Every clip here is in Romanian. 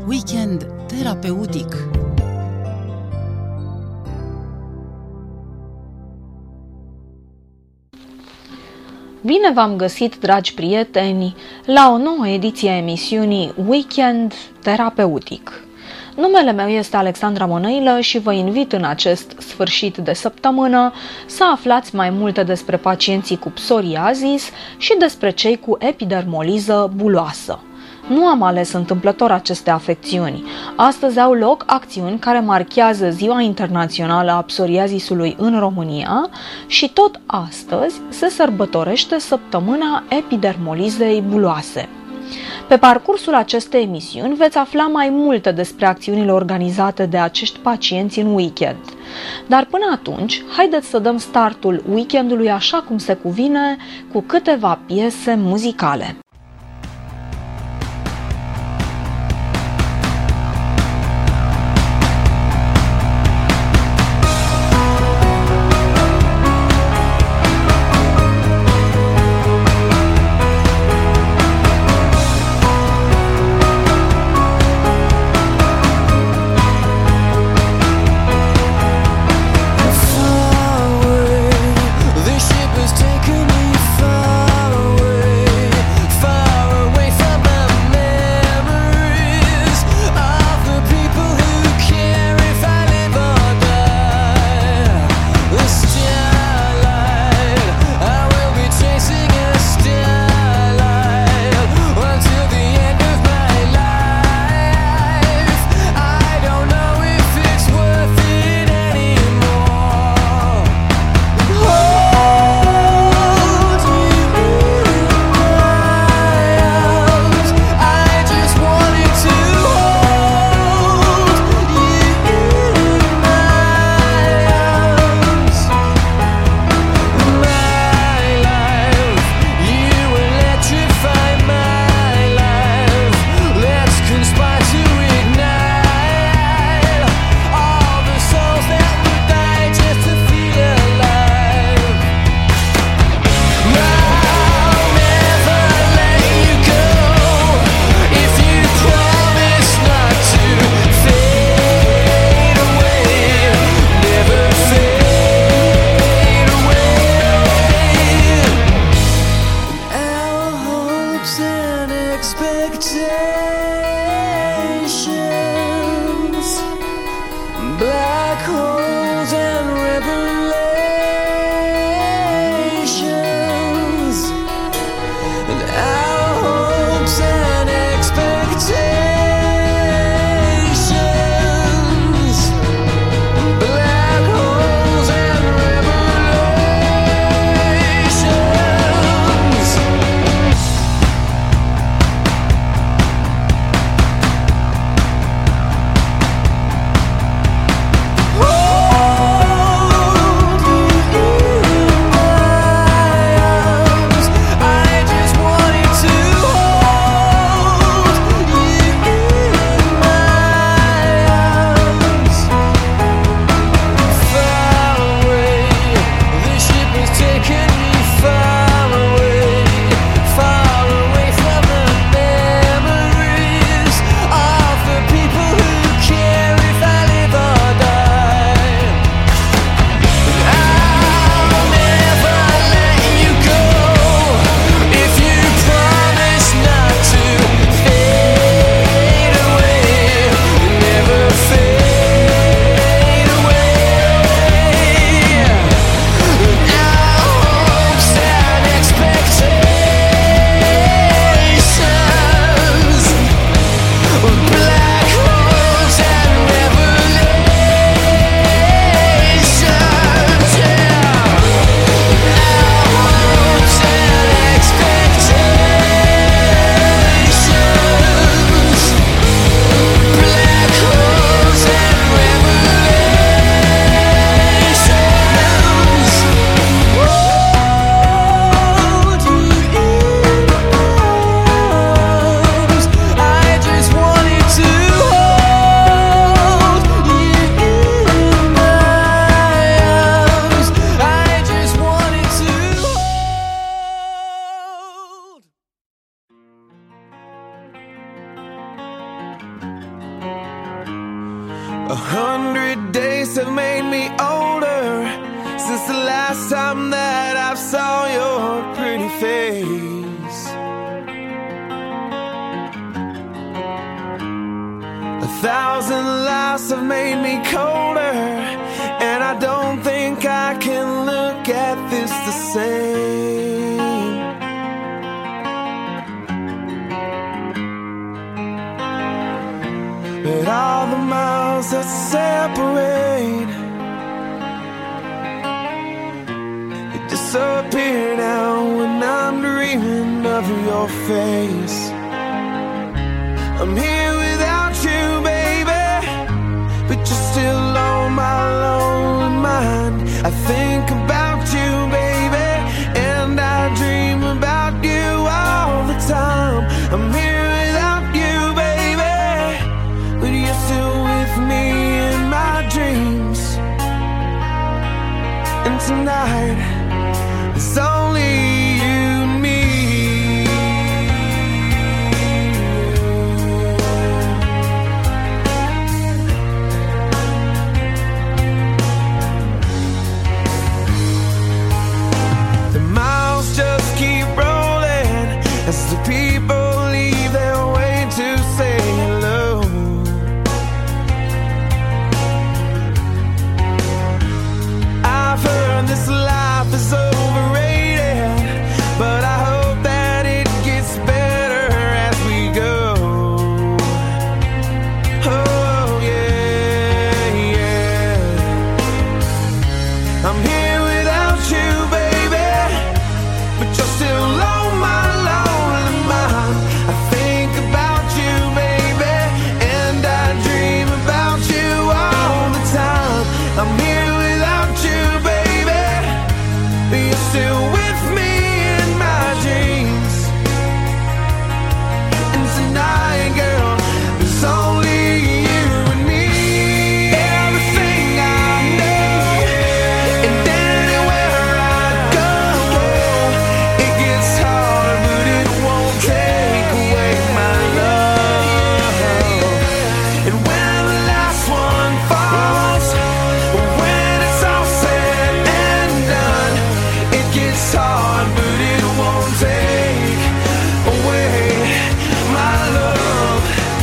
Weekend terapeutic. Bine v-am găsit, dragi prieteni, la o nouă ediție a emisiunii Weekend terapeutic. Numele meu este Alexandra Mănăilă și vă invit în acest sfârșit de săptămână să aflați mai multe despre pacienții cu psoriazis și despre cei cu epidermoliză buloasă. Nu am ales întâmplător aceste afecțiuni. Astăzi au loc acțiuni care marchează Ziua Internațională a Psoriazisului în România și tot astăzi se sărbătorește Săptămâna Epidermolizei buloase. Pe parcursul acestei emisiuni veți afla mai multe despre acțiunile organizate de acești pacienți în weekend. Dar până atunci, haideți să dăm startul weekendului așa cum se cuvine, cu câteva piese muzicale. 100 days have made me older since the last time that I saw your pretty face. 1,000 lives have made me colder, and I don't think I can look at this the same. But all the miles that separate, they disappear now when I'm dreaming of your face. I'm here without you, baby, but you're still on my lonely mind. I think about you, baby, and I dream about you all the time. I'm here without you, baby, but you're still with me in my dreams. And tonight, it's only you and me. The miles just keep rolling as the people leave their way to say hello. I've heard this life is overrated, but I hope that it gets better as we go. Oh yeah, yeah. I'm here without you, baby, but you're still on my lonely mind. I think about you, baby, and I dream about you all the time. I'm here without you, baby, but you're still with me in my dreams. And tonight, girl, it's only you and me. Everything I know, and anywhere I go, it gets hard, but it won't take away my love. And when the last one falls, when it's all said and done, it gets hard, but it won't take away my love.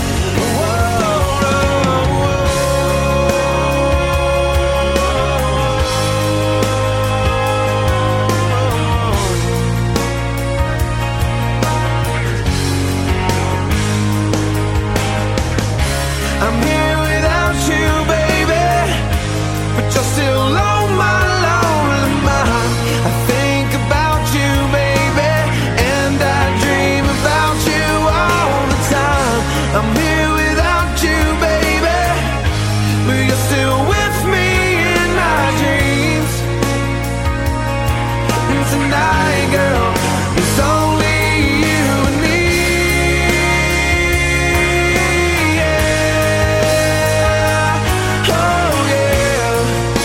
I'm here without you, baby, but you're still on my lonely mind. I think about you, baby, and I dream about you all the time. I'm here without you, baby, but you're still with me in my dreams. And tonight, girl, it's only you and me. Yeah. Oh yeah.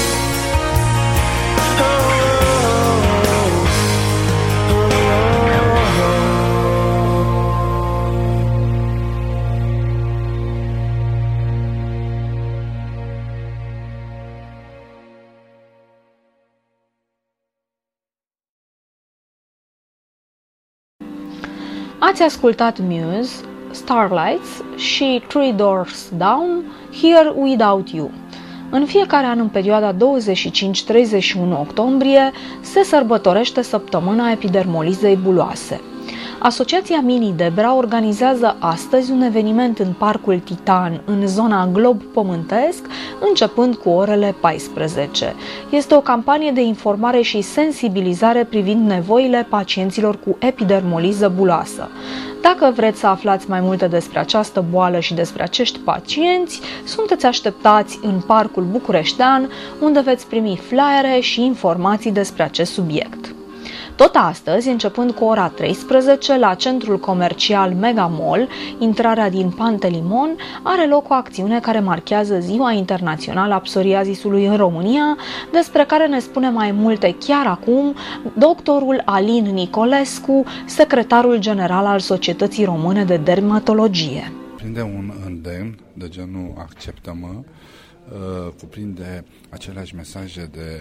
Ați ascultat Muse, Starlights și Three Doors Down, Here Without You. În fiecare an, în perioada 25-31 octombrie, se sărbătorește săptămâna epidermolizei buloase. Asociația Mini Debra organizează astăzi un eveniment în Parcul Titan, în zona Glob Pământesc, începând cu orele 14. Este o campanie de informare și sensibilizare privind nevoile pacienților cu epidermoliză buloasă. Dacă vreți să aflați mai multe despre această boală și despre acești pacienți, sunteți așteptați în Parcul Bucureștean, unde veți primi flyere și informații despre acest subiect. Tot astăzi, începând cu ora 13, la centrul comercial Mega Mall, intrarea din Pantelimon, are loc o acțiune care marchează Ziua Internațională a Psoriazisului în România, despre care ne spune mai multe chiar acum doctorul Alin Nicolescu, secretarul general al Societății Române de Dermatologie. Prinde un îndemn de genul acceptă-mă, cuprinde aceleași mesaje de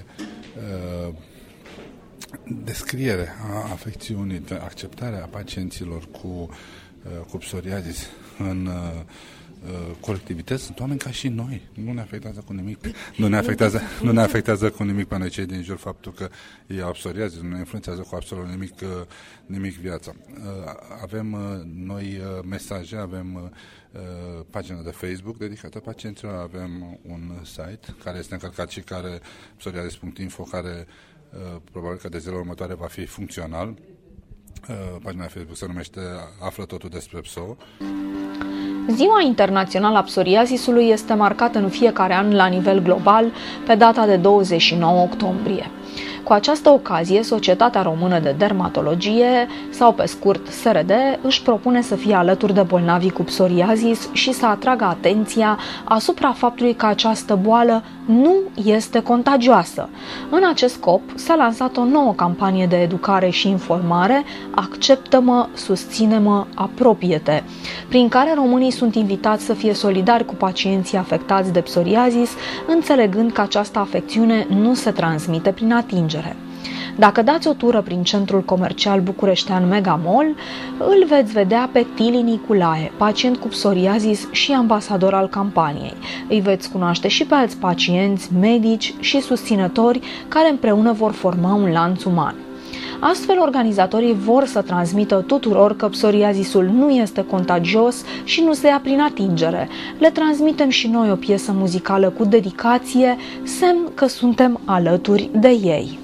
descriere a afecțiunii, de acceptare a pacienților cu psoriazis în colectivități. Sunt oameni ca și noi. Nu ne afectează cu nimic. Nu ne afectează cu nimic pe noi cei din jur faptul că ei au psoriazis, nu ne influențează cu absolut nimic viața. Avem noi mesaje, avem pagina de Facebook dedicată pacienților, avem un site care este încărcat și care psoriasis.info, care probabil că de zilele următoare va fi funcțional. Pagina de Facebook se numește Află totul despre pso. Ziua Internațională a Psoriazisului este marcată în fiecare an la nivel global pe data de 29 octombrie. Cu această ocazie, Societatea Română de Dermatologie, sau pe scurt SRD, își propune să fie alături de bolnavii cu psoriazis și să atragă atenția asupra faptului că această boală nu este contagioasă. În acest scop, s-a lansat o nouă campanie de educare și informare, Acceptă-mă, susține-mă, apropie-te, prin care românii sunt invitați să fie solidari cu pacienții afectați de psoriazis, înțelegând că această afecțiune nu se transmite prin atingere. Dacă dați o tură prin centrul comercial bucureștean Megamall, îl veți vedea pe Tili Niculae, pacient cu psoriazis și ambasador al campaniei. Îi veți cunoaște și pe alți pacienți, medici și susținători care împreună vor forma un lanț uman. Astfel, organizatorii vor să transmită tuturor că psoriazisul nu este contagios și nu se ia prin atingere. Le transmitem și noi o piesă muzicală cu dedicație, semn că suntem alături de ei.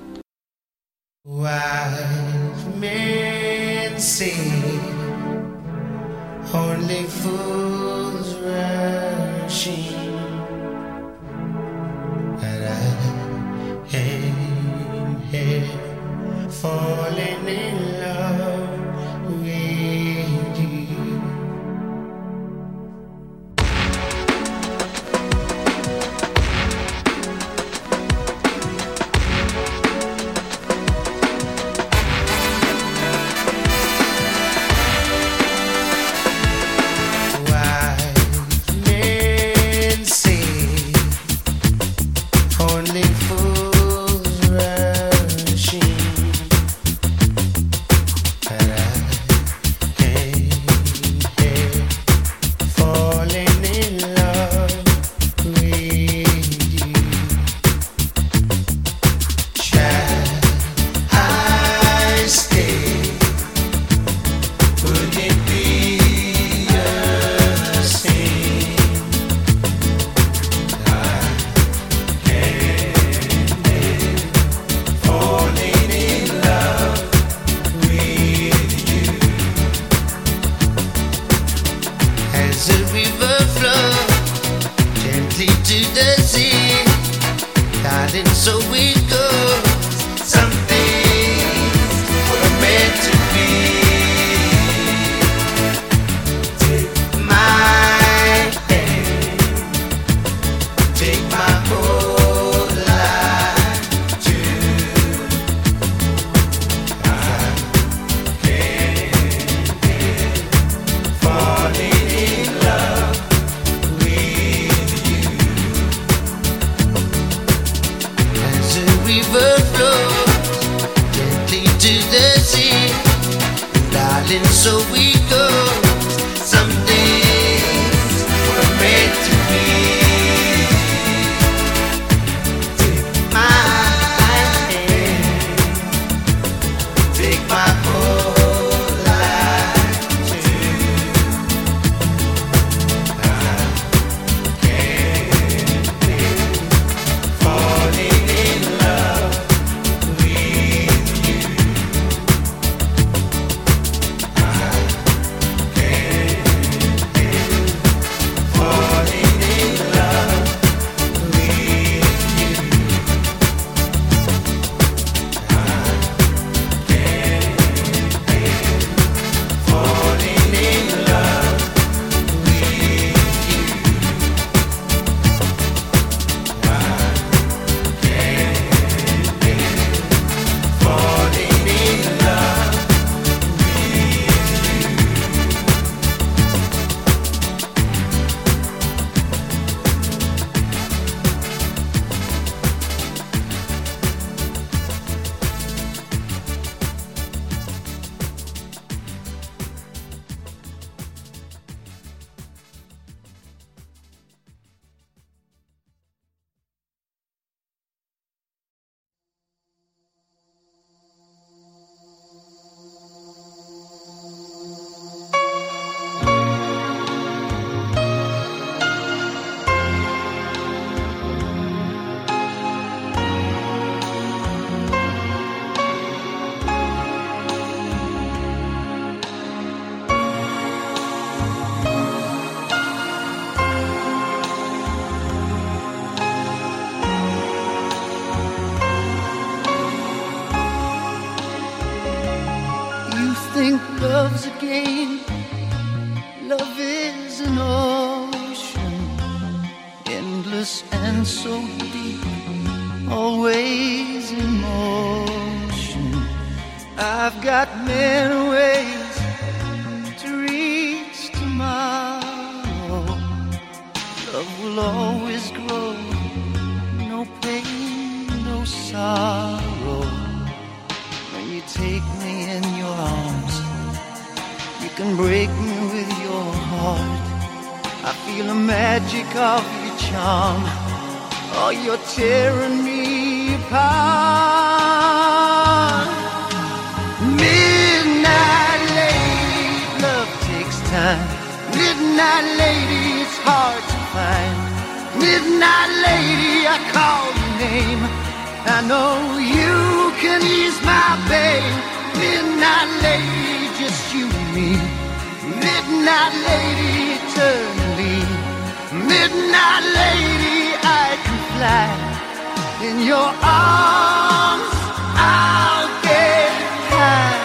Wise men say only fools rushing, and I am here falling in love with you. love's a game. Love is an ocean, endless and so deep, always in motion. I've got many ways to reach tomorrow. Love will always grow, no pain, no sorrow. When you take me in your arms, you can break me with your heart. I feel the magic of your charm. Oh, you're tearing me apart. Midnight lady, love takes time. Midnight lady, it's hard to find. Midnight lady, I call your name. I know you can ease my pain. Midnight lady, just you and me. Midnight lady, eternally. Midnight lady, I can fly. In your arms, I'll get high.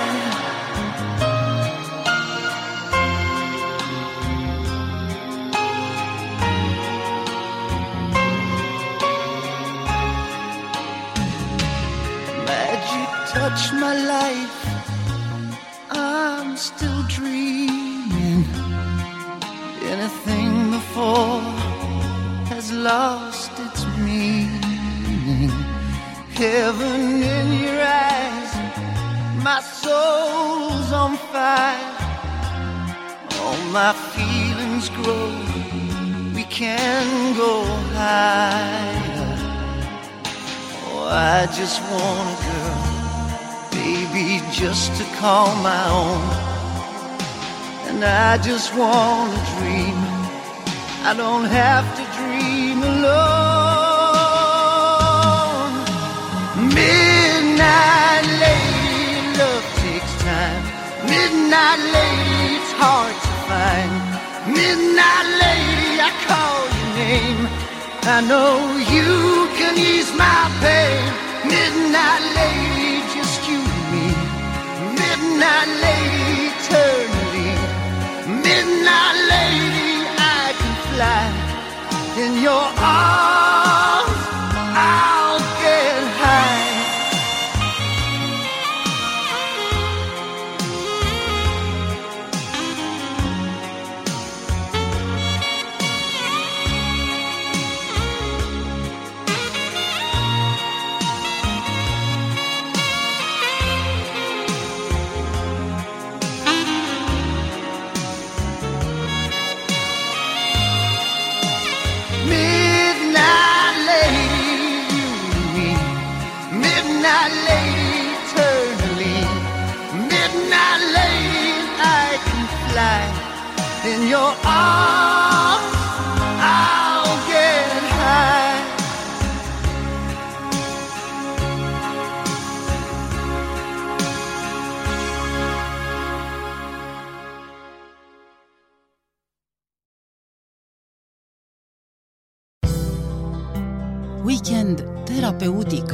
Magic touched my life, I'm still dreaming. Anything before has lost its meaning. Heaven in your eyes, my soul's on fire. All my feelings grow, we can go higher. Oh, I just want a girl, baby, just to call my own. And I just want to dream, I don't have to dream alone. Midnight lady, love takes time. Midnight lady, it's hard to find. Midnight lady, I call your name. I know you can ease my pain. Midnight lady, just you and me. Midnight lady, eternally. Midnight lady, I can fly. In your arms, I'll get high. Midnight lady, you and me. Midnight lady, eternally. Midnight lady, I can fly. In your arms, I'll get high. Weekend terapeutic.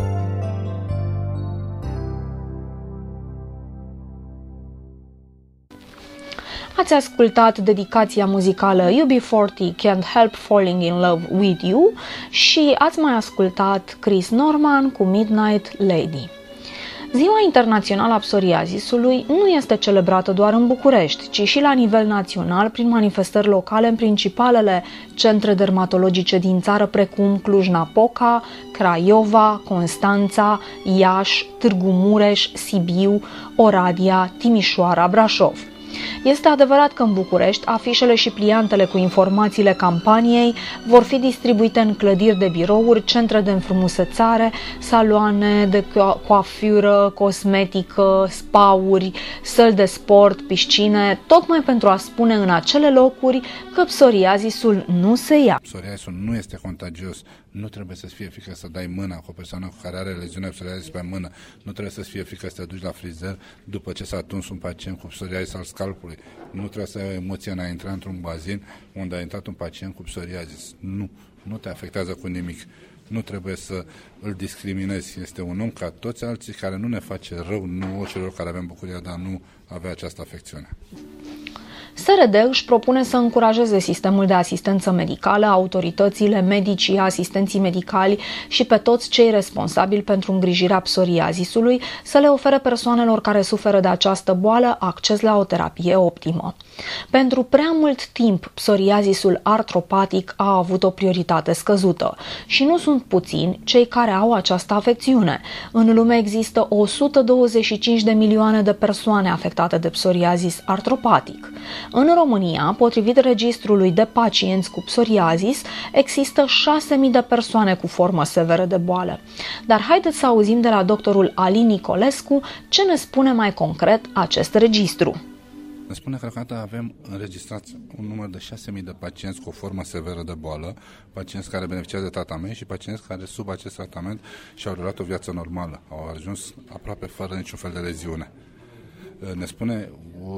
Ați ascultat dedicația muzicală UB40 Can't Help Falling in Love with You și ați mai ascultat Chris Norman cu Midnight Lady. Ziua Internațională a Psoriazisului nu este celebrată doar în București, ci și la nivel național prin manifestări locale în principalele centre dermatologice din țară precum Cluj-Napoca, Craiova, Constanța, Iași, Târgu Mureș, Sibiu, Oradea, Timișoara, Brașov. Este adevărat că în București afișele și pliantele cu informațiile campaniei vor fi distribuite în clădiri de birouri, centre de înfrumusețare, saloane de coafură, cosmetică, spa-uri, săli de sport, piscine, tocmai pentru a spune în acele locuri că psoriazisul nu se ia. Psoriazisul nu este contagios, nu trebuie să-ți fie frică să dai mâna cu o persoană care are leziunea psoriazis pe mână, nu trebuie să-ți fie frică să te duci la frizer după ce s-a tuns un pacient cu psoriazis al scalpului, nu trebuie să ai emoția în a intra într-un bazin unde a intrat un pacient cu psoriazis, nu te afectează cu nimic. Nu trebuie să îl discriminezi. Este un om ca toți alții care nu ne face rău nouă celor care avem bucuria de a nu avea această afecțiune. SRD își propune să încurajeze sistemul de asistență medicală, autoritățile, medicii, asistenții medicali și pe toți cei responsabili pentru îngrijirea psoriazisului să le ofere persoanelor care suferă de această boală acces la o terapie optimă. Pentru prea mult timp, psoriazisul artropatic a avut o prioritate scăzută și nu sunt puțini cei care au această afecțiune. În lume există 125 de milioane de persoane afectate de psoriazis artropatic. În România, potrivit registrului de pacienți cu psoriazis, există 6.000 de persoane cu formă severă de boală. Dar haideți să auzim de la doctorul Alin Nicolescu ce ne spune mai concret acest registru. Ne spune că deocamdată avem înregistrați un număr de 6.000 de pacienți cu o formă severă de boală, pacienți care beneficiază de tratament și pacienți care sub acest tratament și-au durat o viață normală, au ajuns aproape fără niciun fel de leziune. Ne spune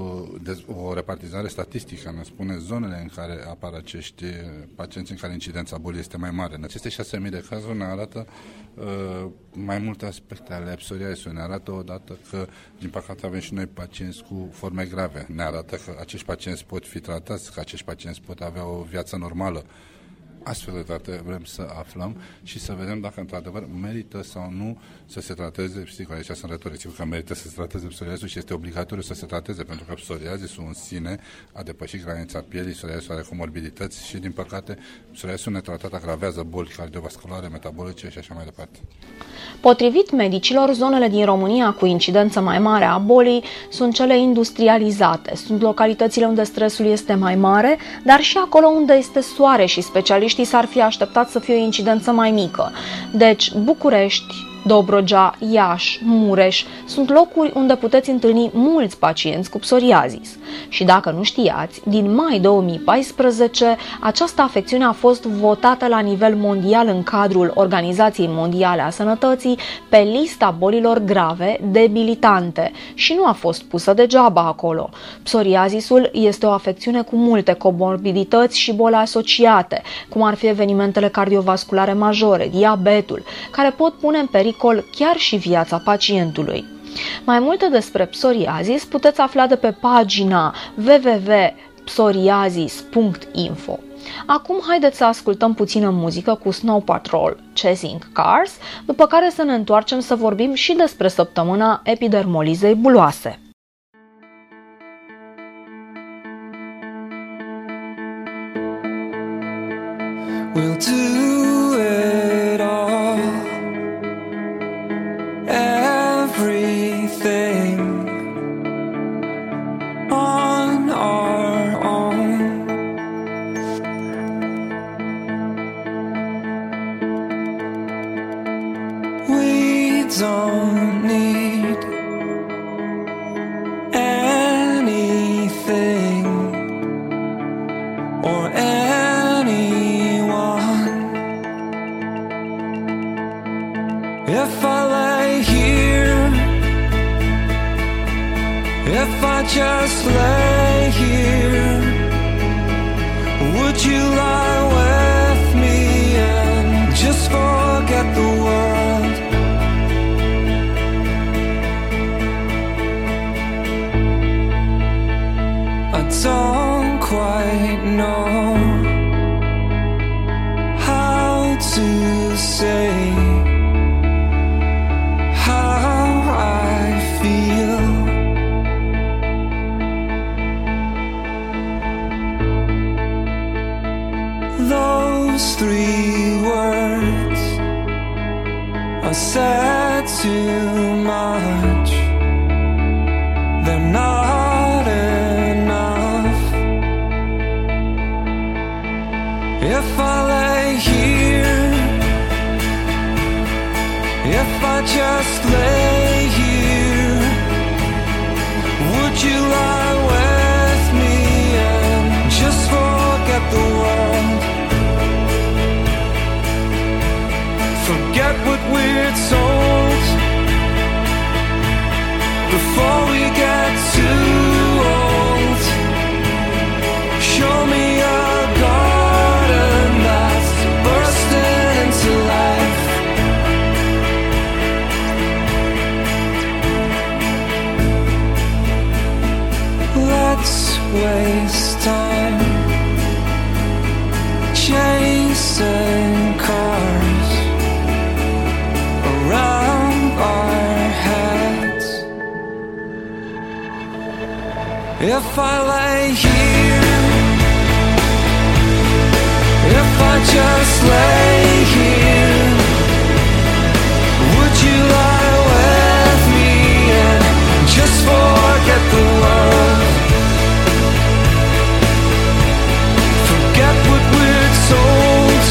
o repartizare statistică, ne spune zonele în care apar acești pacienți în care incidența bolii este mai mare. În aceste 6.000 de cazuri ne arată mai multe aspecte ale psoriazisului. Ne arată odată că, din păcate, avem și noi pacienți cu forme grave. Ne arată că acești pacienți pot fi tratați, că acești pacienți pot avea o viață normală. Astfel de date vrem să aflăm și să vedem dacă într-adevăr merită sau nu să se trateze, sigur, aici sunt retoric, sigur că merită să se trateze psoriazisul și este obligatoriu să se trateze, pentru că psoriazisul în sine a depășit granița pielii, psoriazisul are comorbidități și, din păcate, psoriazisul netratat agravează boli cardiovasculare, metabolice și așa mai departe. Potrivit medicilor, zonele din România cu incidență mai mare a bolii sunt cele industrializate. Sunt localitățile unde stresul este mai mare, dar și acolo unde este soare și specialiștii s-ar fi așteptat să fie o incidență mai mică. Deci, București, Dobrogea, Iași, Mureș sunt locuri unde puteți întâlni mulți pacienți cu psoriazis. Și dacă nu știați, din mai 2014 această afecțiune a fost votată la nivel mondial în cadrul Organizației Mondiale a Sănătății pe lista bolilor grave debilitante și nu a fost pusă degeaba acolo. Psoriazisul este o afecțiune cu multe comorbidități și boli asociate, cum ar fi evenimentele cardiovasculare majore, diabetul, care pot pune în pericol chiar și viața pacientului. Mai multe despre psoriazis puteți afla de pe pagina www.psoriazis.info. Acum haideți să ascultăm puțină muzică cu Snow Patrol, Chasing Cars, după care să ne întoarcem să vorbim și despre săptămâna epidermolizei buloase. We'll do it all, everything on our own. We don't need anything or if I lay here, if I just lay here, would you lie with me and just forget the world? I don't quite know how to say those 3 words are said too much. They're not enough. If I lay here, if I just lay here, would you lie with me and just forget the world? Forget what we're told before we get too old. Show me a garden that's bursting into life. If I lay here, if I just lay here, would you lie with me and just forget the world? Forget what we're told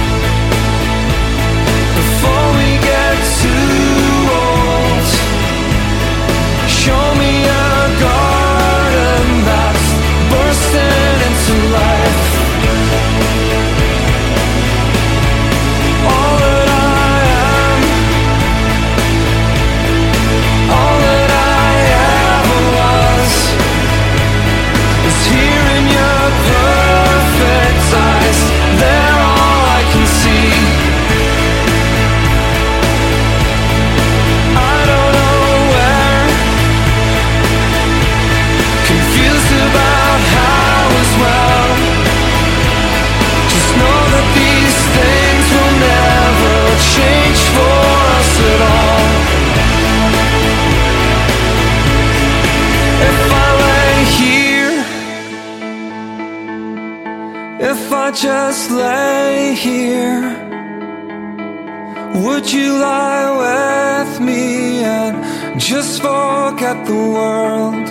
before we get too old. Show me a garden that's bursting into life. All that I am, all that I ever was, is here in your perfect eyes. They're all I can see. I don't know where, confused about how as well. Just know that these things will never change for us at all. If I lay here, if I just lay here, would you lie with me and just forget the world?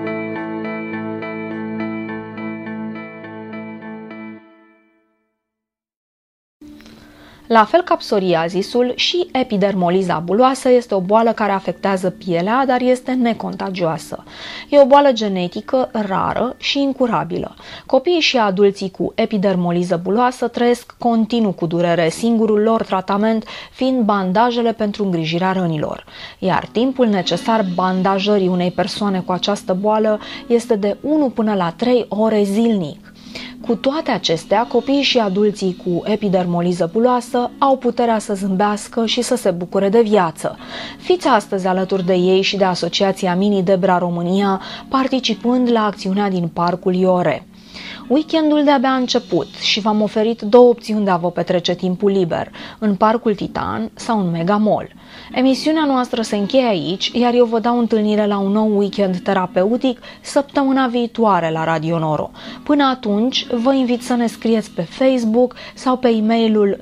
La fel ca psoriazisul, și epidermoliza buloasă este o boală care afectează pielea, dar este necontagioasă. E o boală genetică rară și incurabilă. Copiii și adulții cu epidermoliză buloasă trăiesc continuu cu durere, singurul lor tratament fiind bandajele pentru îngrijirea rănilor. Iar timpul necesar bandajării unei persoane cu această boală este de 1 până la 3 ore zilnic. Cu toate acestea, copiii și adulții cu epidermoliză buloasă au puterea să zâmbească și să se bucure de viață. Fiți astăzi alături de ei și de Asociația Mini Debra România, participând la acțiunea din Parcul Iore. Weekendul de-abia a început și v-am oferit 2 opțiuni de a vă petrece timpul liber, în Parcul Titan sau în Mega Mall. Emisiunea noastră se încheie aici, iar eu vă dau întâlnire la un nou weekend terapeutic săptămâna viitoare la Radio Noro. Până atunci, vă invit să ne scrieți pe Facebook sau pe e-mailul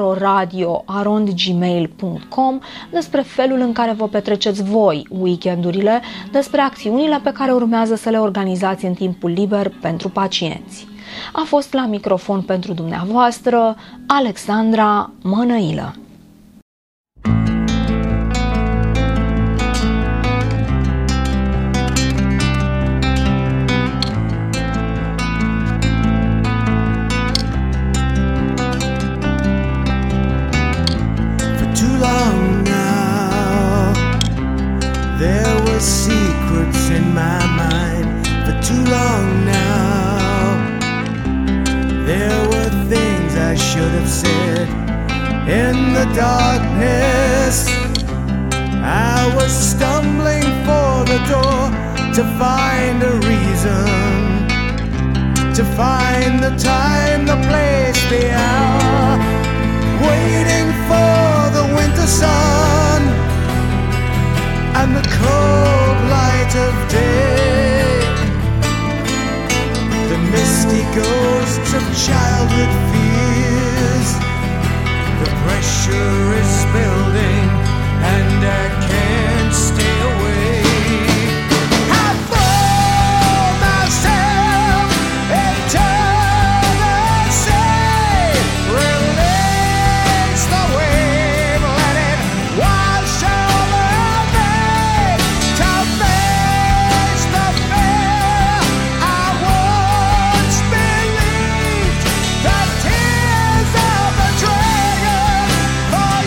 nororadio@gmail.com despre felul în care vă petreceți voi weekendurile, despre acțiunile pe care urmează să le organizați în timpul liber pentru pacienți. A fost la microfon pentru dumneavoastră Alexandra Mănăilă. Secrets in my mind for too long now. There were things I should have said in the darkness. I was stumbling for the door to find a reason, to find the time, the place, the hour, waiting for the winter sun and the cold light of day. The misty ghosts of childhood fears. The pressure is building and I can't stay away. I throw myself into the sea. Release the wave, let it wash over me. To face the fear I once believed. The tears of a dragon for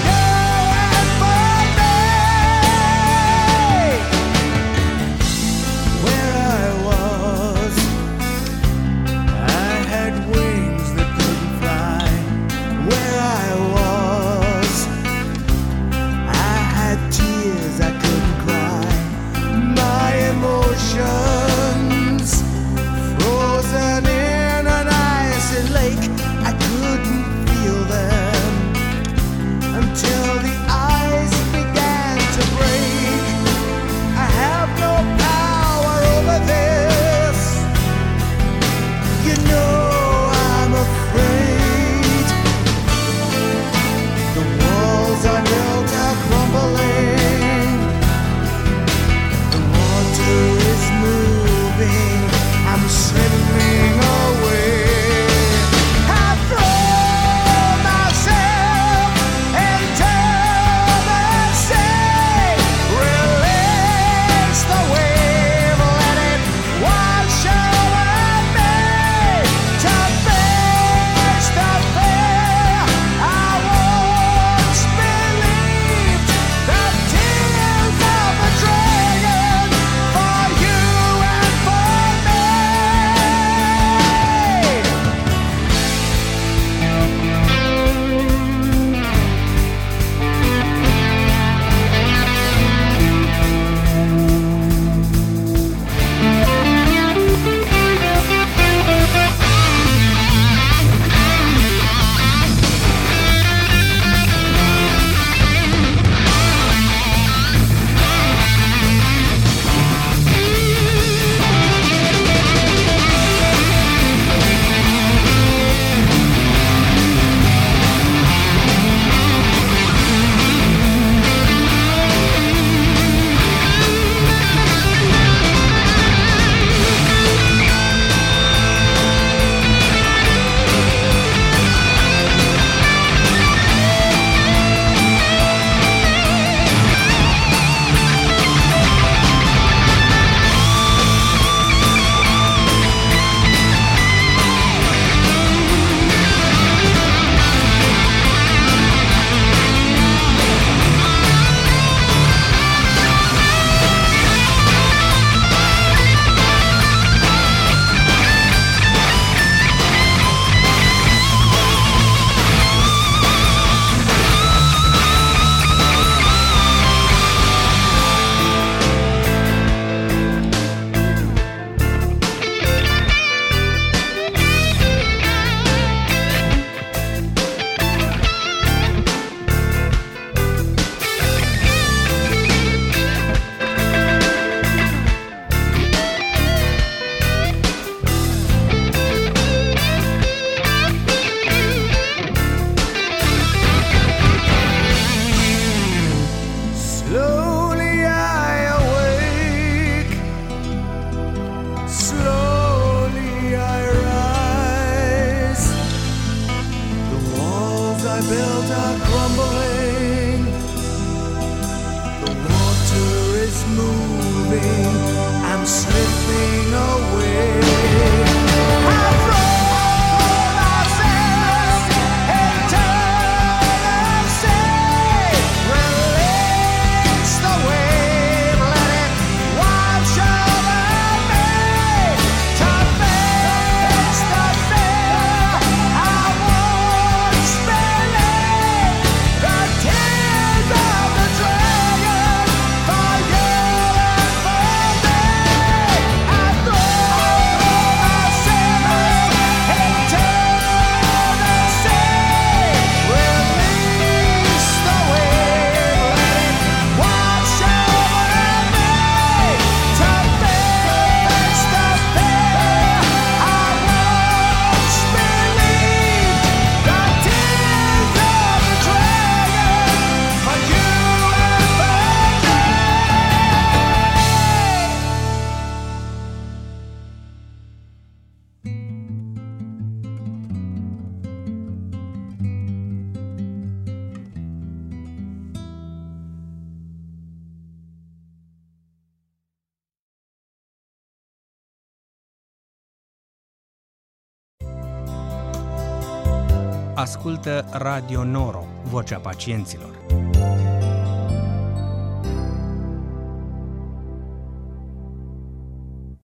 Ascultă Radio Noro, vocea pacienților.